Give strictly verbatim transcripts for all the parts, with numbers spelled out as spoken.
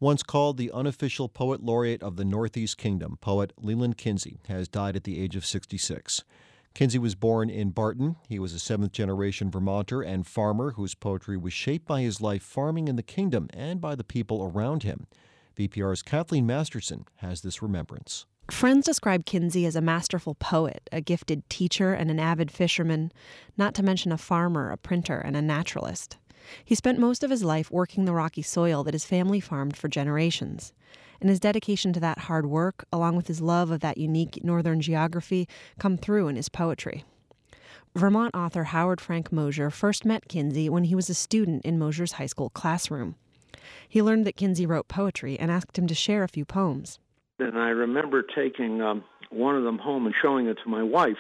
Once called the unofficial poet laureate of the Northeast Kingdom, poet Leland Kinsey has died at the age of sixty-six. Kinsey was born in Barton. He was a seventh-generation Vermonter and farmer whose poetry was shaped by his life farming in the kingdom and by the people around him. V P R's Kathleen Masterson has this remembrance. Friends describe Kinsey as a masterful poet, a gifted teacher, and an avid fisherman, not to mention a farmer, a printer, and a naturalist. He spent most of his life working the rocky soil that his family farmed for generations. And his dedication to that hard work, along with his love of that unique northern geography, come through in his poetry. Vermont author Howard Frank Mosher first met Kinsey when he was a student in Mosher's high school classroom. He learned that Kinsey wrote poetry and asked him to share a few poems. And I remember taking um, one of them home and showing it to my wife.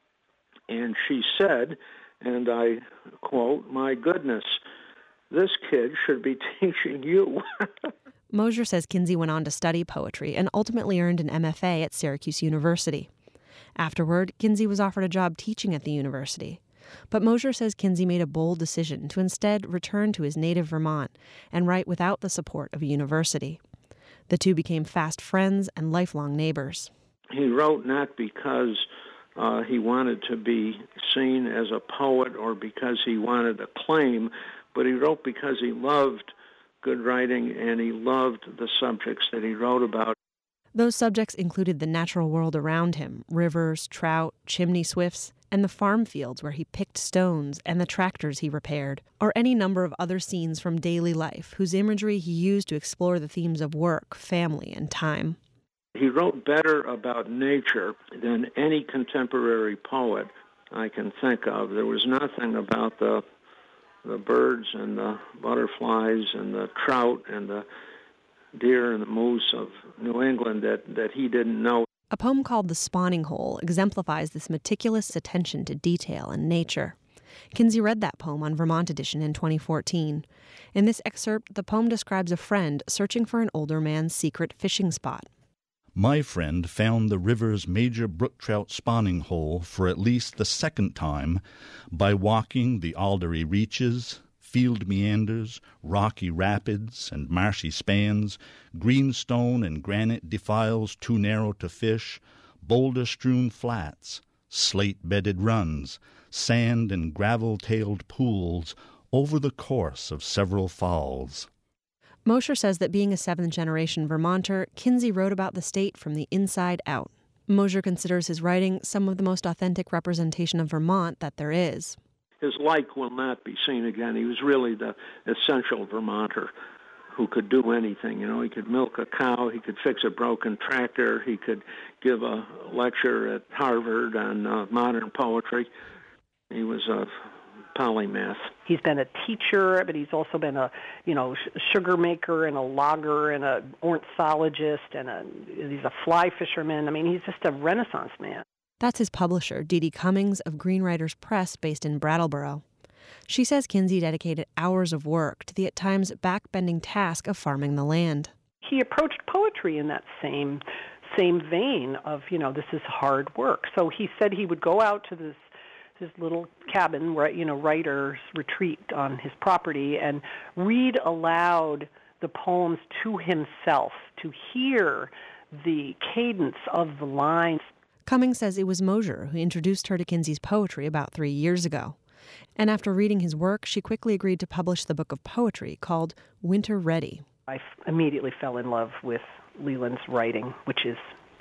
And she said, and I quote, "My goodness, this kid should be teaching you." Mosher says Kinsey went on to study poetry and ultimately earned an M F A at Syracuse University. Afterward, Kinsey was offered a job teaching at the university. But Mosher says Kinsey made a bold decision to instead return to his native Vermont and write without the support of a university. The two became fast friends and lifelong neighbors. He wrote not because uh, he wanted to be seen as a poet or because he wanted acclaim, but he wrote because he loved good writing and he loved the subjects that he wrote about. Those subjects included the natural world around him, rivers, trout, chimney swifts, and the farm fields where he picked stones and the tractors he repaired, or any number of other scenes from daily life whose imagery he used to explore the themes of work, family, and time. He wrote better about nature than any contemporary poet I can think of. There was nothing about the the birds and the butterflies and the trout and the deer and the moose of New England that, that he didn't know. A poem called The Spawning Hole exemplifies this meticulous attention to detail and nature. Kinsey read that poem on Vermont Edition in twenty fourteen. In this excerpt, the poem describes a friend searching for an older man's secret fishing spot. My friend found the river's major brook trout spawning hole for at least the second time by walking the aldery reaches, field meanders, rocky rapids and marshy spans, greenstone and granite defiles too narrow to fish, boulder-strewn flats, slate-bedded runs, sand and gravel-tailed pools over the course of several falls. Mosher says that being a seventh-generation Vermonter, Kinsey wrote about the state from the inside out. Mosher considers his writing some of the most authentic representation of Vermont that there is. His like will not be seen again. He was really the essential Vermonter who could do anything. You know, he could milk a cow, he could fix a broken tractor, he could give a lecture at Harvard on uh, modern poetry. He was a polymath. He's been a teacher, but he's also been a, you know, sugar maker and a logger and a ornithologist and a, he's a fly fisherman. I mean, he's just a Renaissance man. That's his publisher, Dee Dee Cummings of Green Writers Press, based in Brattleboro. She says Kinsey dedicated hours of work to the at times backbending task of farming the land. He approached poetry in that same same vein of, you know, this is hard work. So he said he would go out to this his little cabin, where, you know, writer's retreat on his property, and read aloud the poems to himself, to hear the cadence of the lines. Cummings says it was Mosher who introduced her to Kinsey's poetry about three years ago. And after reading his work, she quickly agreed to publish the book of poetry called Winter Ready. I f- immediately fell in love with Leland's writing, which is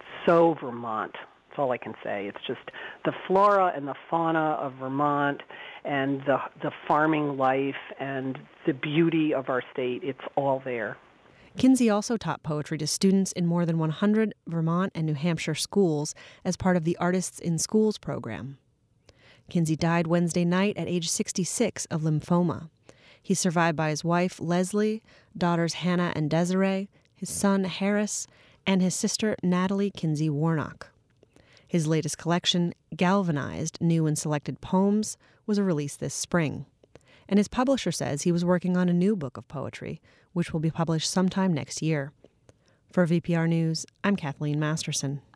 so Vermont. That's all I can say. It's just the flora and the fauna of Vermont and the the farming life and the beauty of our state. It's all there. Kinsey also taught poetry to students in more than one hundred Vermont and New Hampshire schools as part of the Artists in Schools program. Kinsey died Wednesday night at age sixty-six of lymphoma. He's survived by his wife, Leslie, daughters Hannah and Desiree, his son, Harris, and his sister, Natalie Kinsey Warnock. His latest collection, Galvanized New and Selected Poems, was a release this spring. And his publisher says he was working on a new book of poetry, which will be published sometime next year. For V P R News, I'm Kathleen Masterson.